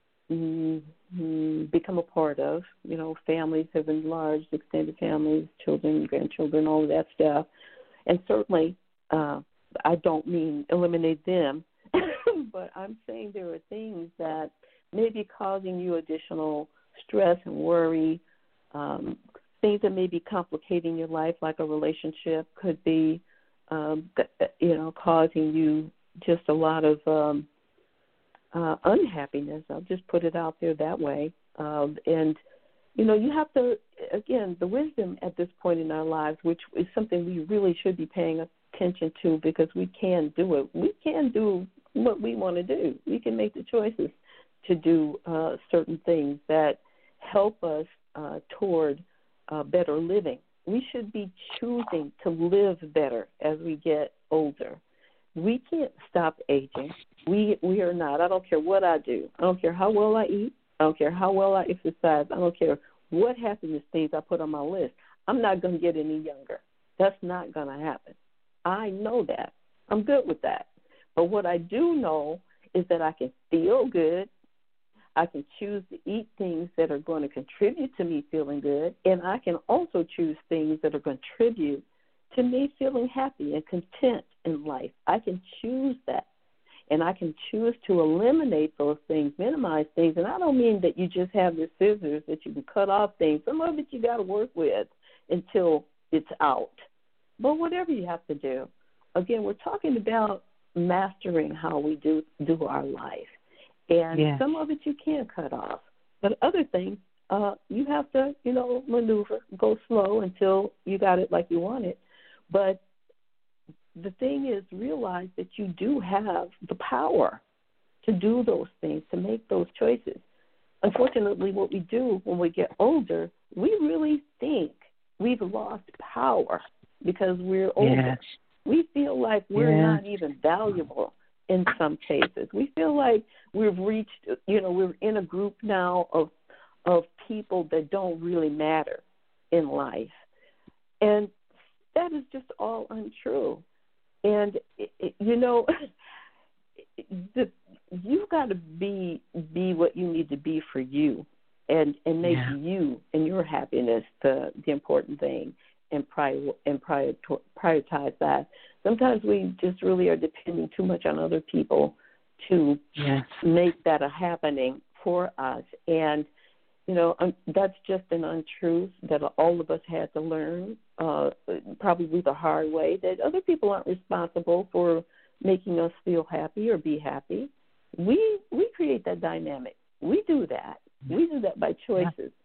mm, become a part of. You know, families have enlarged, extended families, children, grandchildren, all of that stuff. And certainly, uh, I don't mean eliminate them, but I'm saying there are things that may be causing you additional stress and worry, um, things that may be complicating your life, like a relationship could be, um, you know, causing you just a lot of um, uh, unhappiness. I'll just put it out there that way. Um, and You know, you have to, again, the wisdom at this point in our lives, which is something we really should be paying attention to because we can do it. We can do what we want to do. We can make the choices to do uh, certain things that help us uh, toward uh, better living. We should be choosing to live better as we get older. We can't stop aging. We we are not. I don't care what I do. I don't care how well I eat. I don't care how well I exercise. I don't care what happiness things I put on my list. I'm not going to get any younger. That's not going to happen. I know that. I'm good with that. But what I do know is that I can feel good. I can choose to eat things that are going to contribute to me feeling good, and I can also choose things that are going to contribute to me feeling happy and content in life. I can choose that. And I can choose to eliminate those things, minimize things. And I don't mean that you just have the scissors that you can cut off things. Some of it you got to work with until it's out. But whatever you have to do, again, we're talking about mastering how we do do our life. And yeah. some of it you can cut off. But other things, uh, you have to, you know, maneuver, go slow until you got it like you want it. But the thing is, realize that you do have the power to do those things, to make those choices. Unfortunately, what we do when we get older, we really think we've lost power because we're older. Yes. We feel like we're yeah. not even valuable in some cases. We feel like we've reached, you know, we're in a group now of of people that don't really matter in life. And that is just all untrue. And, you know, the, you've got to be be what you need to be for you and, and make yeah. you and your happiness the, the important thing and, prior, and prior, prioritize that. Sometimes we just really are depending too much on other people to yes. make that a happening for us. And, you know, um, that's just an untruth that all of us had to learn, uh, probably the hard way, that other people aren't responsible for making us feel happy or be happy. We we create that dynamic. We do that. We do that by choices.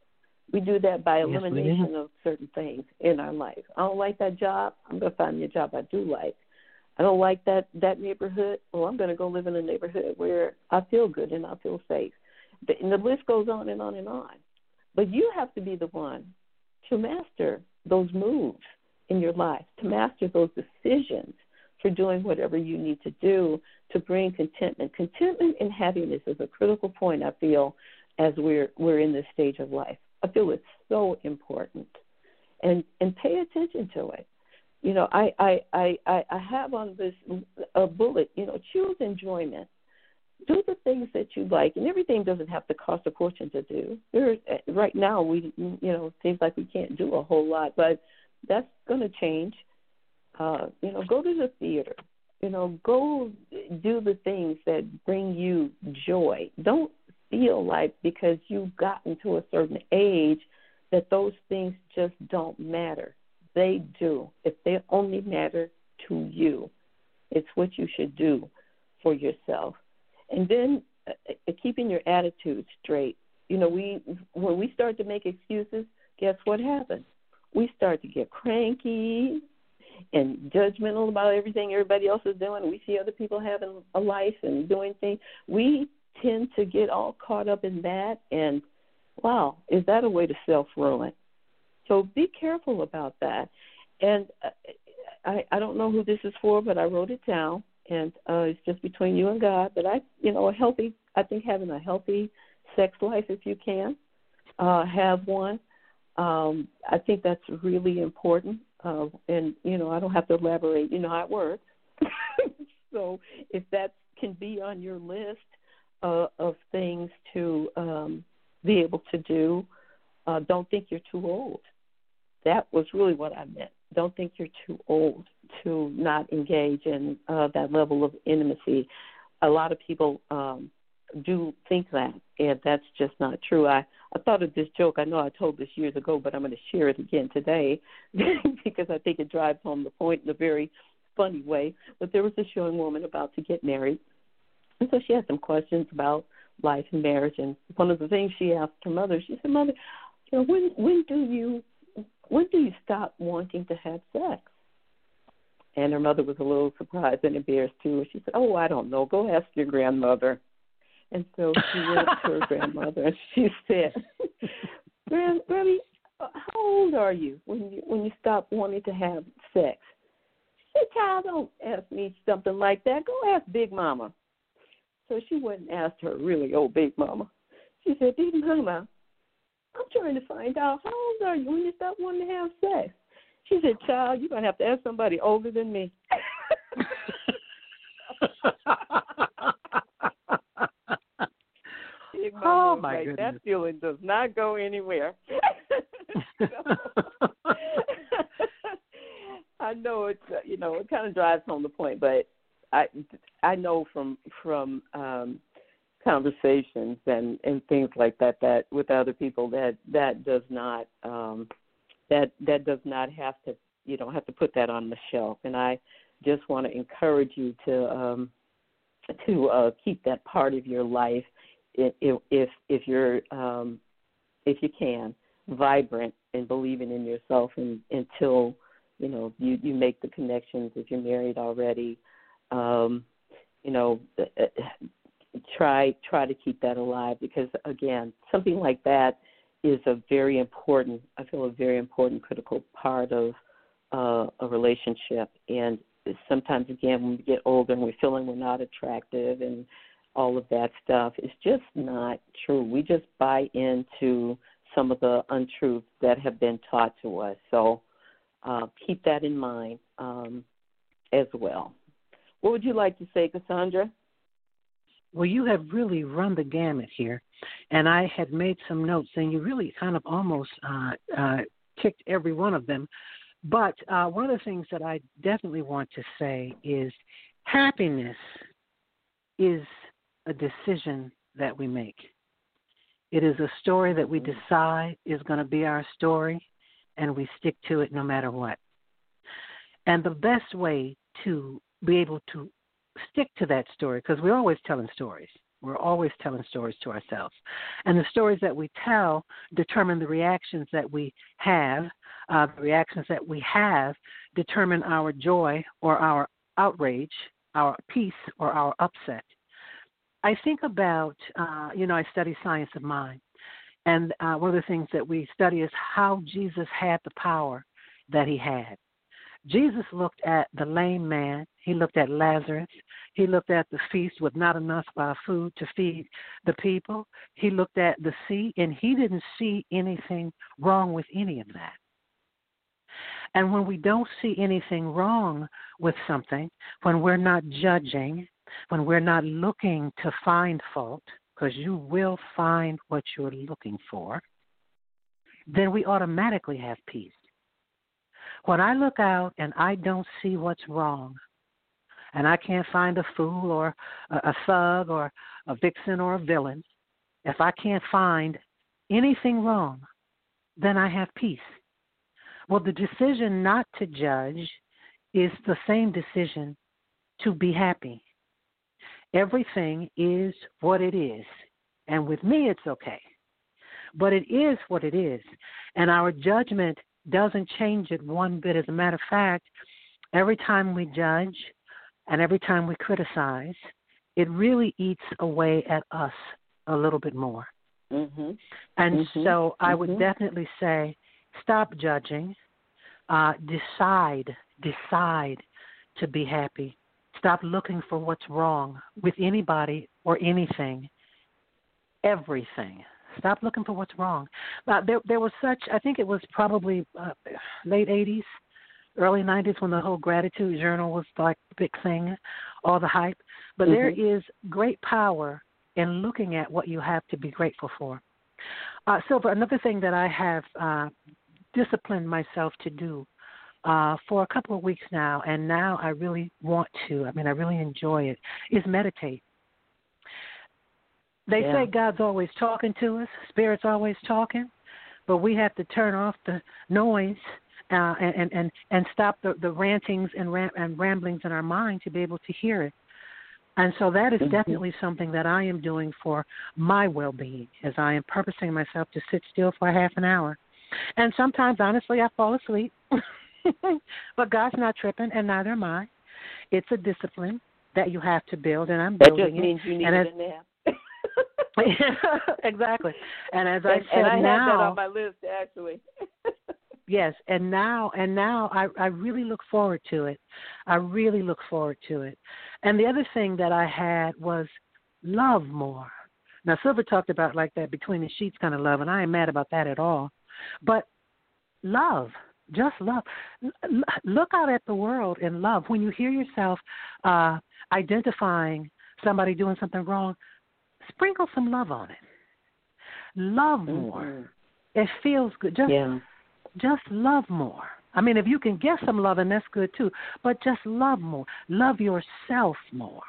We do that by Yes, elimination of certain things in our life. I don't like that job. I'm going to find me a job I do like. I don't like that, that neighborhood. Well, I'm going to go live in a neighborhood where I feel good and I feel safe. And the list goes on and on and on. But you have to be the one to master those moves in your life, to master those decisions for doing whatever you need to do to bring contentment. Contentment and happiness is a critical point, I feel, as we're we're in this stage of life. I feel it's so important. And and pay attention to it. You know, I, I, I, I have on this a bullet, you know, choose enjoyment. Do the things that you like, and everything doesn't have to cost a fortune to do. There, right now, we, you know, it seems like we can't do a whole lot, but that's going to change. Uh, you know, go to the theater. You know, go do the things that bring you joy. Don't feel like because you've gotten to a certain age that those things just don't matter. They do. If they only matter to you, it's what you should do for yourself. And then uh, keeping your attitude straight. You know, we when we start to make excuses, guess what happens? We start to get cranky and judgmental about everything everybody else is doing. We see other people having a life and doing things. We tend to get all caught up in that, and, wow, is that a way to self-ruin? So be careful about that. And I, I don't know who this is for, but I wrote it down, and uh, it's just between you and God. But I, you know, a healthy, I think having a healthy sex life, if you can, uh, have one. Um, I think that's really important. Uh, and, you know, I don't have to elaborate. You know how it works. So if that can be on your list uh, of things to um, be able to do, uh, don't think you're too old. That was really what I meant. Don't think you're too old to not engage in uh, that level of intimacy. A lot of people um, do think that, and that's just not true. I, I thought of this joke. I know I told this years ago, but I'm going to share it again today because I think it drives home the point in a very funny way. But there was this young woman about to get married, and so she had some questions about life and marriage. And one of the things she asked her mother, she said, "Mother, you know, when when do you when do you stop wanting to have sex?" And her mother was a little surprised and embarrassed too. She said, "Oh, I don't know. Go ask your grandmother." And so she went to her grandmother and she said, Grand, Granny, how old are you when you when you stop wanting to have sex? She said, "Child, don't ask me something like that. Go ask Big Mama." So she went and asked her really old Big Mama. She said, "Big Mama, I'm trying to find out how old are you when you stop wanting to have sex?" She said, "Child, you're going to have to ask somebody older than me." Big Mama Oh, my like, goodness. that feeling does not go anywhere. So, I know it's, uh, you know, it kind of drives home the point, but I, I know from from um, conversations and, and things like that that with other people that that does not um, that that does not have to, you don't have to put that on the shelf. And I just want to encourage you to um, to uh, keep that part of your life, if if, if you're um, if you can, vibrant and believing in yourself, and, until you know you, you make the connections. If you're married already, um, you know, try try to keep that alive, because again, something like that is a very important, I feel, a very important, critical part of uh, a relationship. And sometimes, again, when we get older and we're feeling we're not attractive and all of that stuff, it's just not true. We just buy into some of the untruths that have been taught to us. So uh, keep that in mind um, as well. What would you like to say, Cassandra? Well, you have really run the gamut here, and I had made some notes, and you really kind of almost uh, uh, ticked every one of them. But uh, one of the things that I definitely want to say is happiness is a decision that we make. It is a story that we decide is going to be our story, and we stick to it no matter what. And the best way to be able to stick to that story, because we're always telling stories, We're always telling stories to ourselves. And the stories that we tell determine the reactions that we have. Uh, the reactions that we have determine our joy or our outrage, our peace or our upset. I think about, uh, you know, I study science of mind. And uh, one of the things that we study is how Jesus had the power that he had. Jesus looked at the lame man. He looked at Lazarus. He looked at the feast with not enough uh, food to feed the people. He looked at the sea, and he didn't see anything wrong with any of that. And when we don't see anything wrong with something, when we're not judging, when we're not looking to find fault, because you will find what you're looking for, then we automatically have peace. When I look out and I don't see what's wrong, and I can't find a fool or a, a thug or a vixen or a villain, if I can't find anything wrong, then I have peace. Well, the decision not to judge is the same decision to be happy. Everything is what it is. And with me, it's okay. But it is what it is. And our judgment doesn't change it one bit. As a matter of fact, every time we judge and every time we criticize, it really eats away at us a little bit more. Mm-hmm. And mm-hmm. so I would mm-hmm. definitely say, stop judging. Uh, decide, decide to be happy. Stop looking for what's wrong with anybody or anything, everything. Stop looking for what's wrong. Uh, there, there was such, I think it was probably uh, late eighties, early nineties when the whole gratitude journal was like the big thing, all the hype. But mm-hmm. there is great power in looking at what you have to be grateful for. Uh, Silver, another thing that I have uh, disciplined myself to do uh, for a couple of weeks now, and now I really want to, I mean, I really enjoy it, is meditate. They yeah. say God's always talking to us, Spirit's always talking, but we have to turn off the noise uh, and, and, and stop the, the rantings and, ram- and ramblings in our mind to be able to hear it. And so that is mm-hmm. definitely something that I am doing for my well-being, as I am purposing myself to sit still for half an hour. And sometimes, honestly, I fall asleep. But God's not tripping, and neither am I. It's a discipline that you have to build, and I'm building it. That just means you need and as, a nap. Exactly. And as I and, said and I now, have that on my list, actually. Yes, and now and now I, I really look forward to it. I really look forward to it. And the other thing that I had was love more. Now, Silver talked about like that between the sheets kind of love, and I ain't mad about that at all. But love, just love. L- look out at the world in love. When you hear yourself uh, identifying somebody doing something wrong, sprinkle some love on it. Love more. Mm-hmm. It feels good. Just, yeah. just love more. I mean, if you can get some love, and that's good too. But just love more. Love yourself more.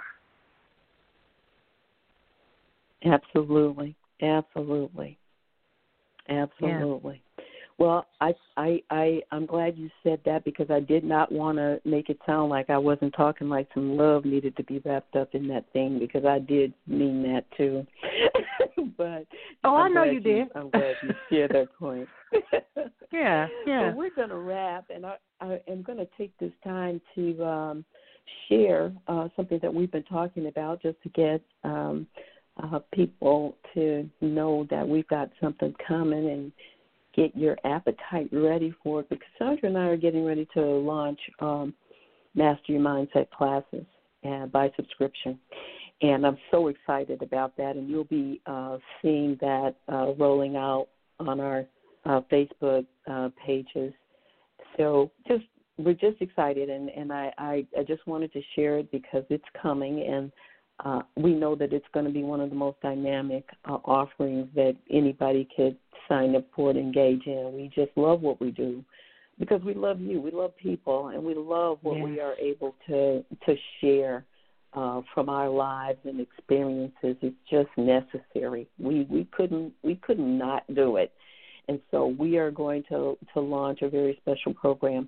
Absolutely. Absolutely. Absolutely. Yeah. Well, I, I, I, I'm glad you said that, because I did not want to make it sound like I wasn't talking like some love needed to be wrapped up in that thing, because I did mean that too. But oh, I'm I know you, you did. I'm glad you shared that point. yeah, yeah. Well, we're going to wrap, and I, I am going to take this time to um, share uh, something that we've been talking about, just to get um, uh, people to know that we've got something coming and get your appetite ready for it, because Sandra and I are getting ready to launch um, Master Your Mindset classes uh, by subscription. And I'm so excited about that, and you'll be uh, seeing that uh, rolling out on our uh, Facebook uh, pages. So just we're just excited, and, and I, I, I just wanted to share it because it's coming, and uh, we know that it's going to be one of the most dynamic uh, offerings that anybody could sign up for and engage in. We just love what we do because we love you. We love people, and we love what yes. we are able to to share uh, from our lives and experiences. It's just necessary. We we couldn't we could not do it, and so we are going to to launch a very special program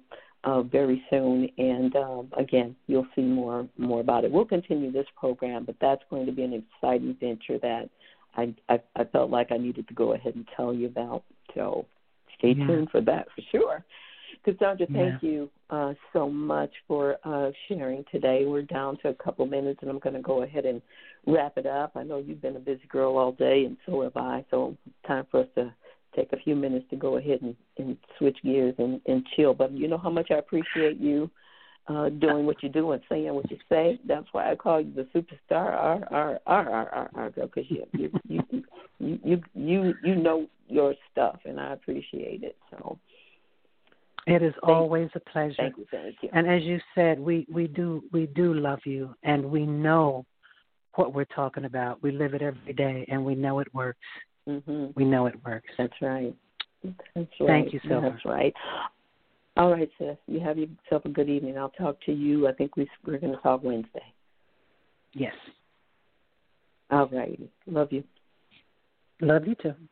uh, very soon. And, um, again, you'll see more more about it. We'll continue this program, but that's going to be an exciting venture that I, I, I felt like I needed to go ahead and tell you about. So stay yeah. tuned for that for sure. Cassandra, thank yeah. you uh, so much for uh, sharing today. We're down to a couple minutes, and I'm going to go ahead and wrap it up. I know you've been a busy girl all day, and so have I, so time for us to take a few minutes to go ahead and, and switch gears and, and chill. But you know how much I appreciate you uh, doing what you do and saying what you say. That's why I call you the superstar, R, R, R, R, R, R girl, because you, you, you, you, you, you, you know your stuff, and I appreciate it. So. It is Thank always a pleasure. Thank you, thank you. And as you said, we, we do we do love you, and we know what we're talking about. We live it every day, and we know it works. Mm-hmm. We know it works. That's right. That's right. Thank you, Silver. That's right. All right, sis. You have yourself a good evening. I'll talk to you. I think we, we're going to talk Wednesday. Yes. All righty. Love you. Love you, too.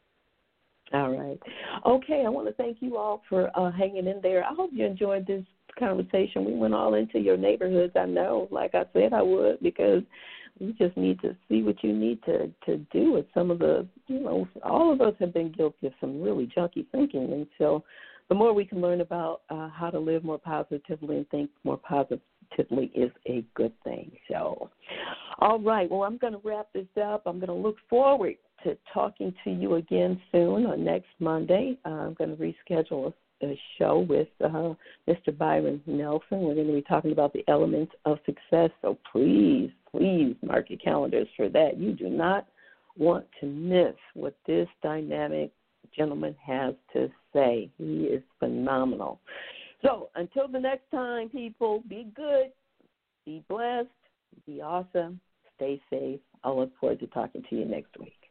All right. Okay, I want to thank you all for uh, hanging in there. I hope you enjoyed this conversation. We went all into your neighborhoods, I know, like I said I would, because we just need to see what you need to, to do with some of the, you know, all of us have been guilty of some really junky thinking. And so the more we can learn about uh, how to live more positively and think more positively is a good thing. So, all right, well, I'm going to wrap this up. I'm going to look forward to talking to you again soon on next Monday. Uh, I'm going to reschedule a, a show with uh, Mister Byron Nelson. We're going to be talking about the elements of success. So please, please mark your calendars for that. You do not want to miss what this dynamic gentleman has to say. He is phenomenal. So until the next time, people, be good, be blessed, be awesome, stay safe. I look forward to talking to you next week.